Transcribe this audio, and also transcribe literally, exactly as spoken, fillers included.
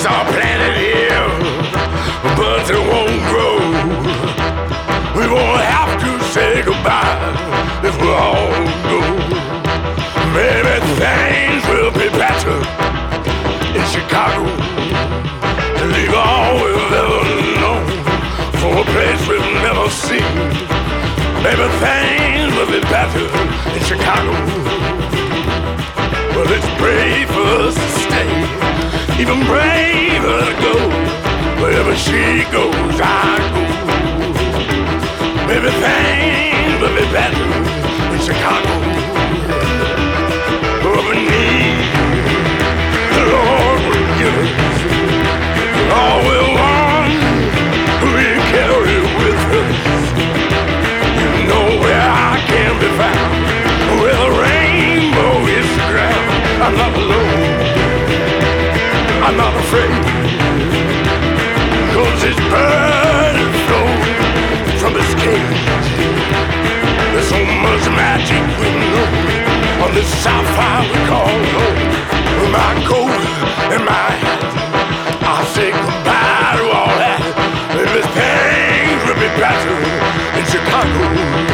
Seeds are planted here, but they won't grow. We won't have to say goodbye if we all go. Maybe things will be better in Chicago. Leave all we've ever known for a place we've never seen. Maybe things will be better in Chicago. Well, it's brave for us to stay, even braver to go. Wherever she goes, I go. Maybe things will be better in Chicago. What we need, the Lord will give us. All we want, we carry with us. You know where I can be found, where the rainbow is the ground. I'm not alone, I'm not afraid, 'cause his bird is flowing from his cage. There's so much magic we know on this Southside we call home. With my coat and my hat, I'll say goodbye to all that. Maybe things will be better in Chicago.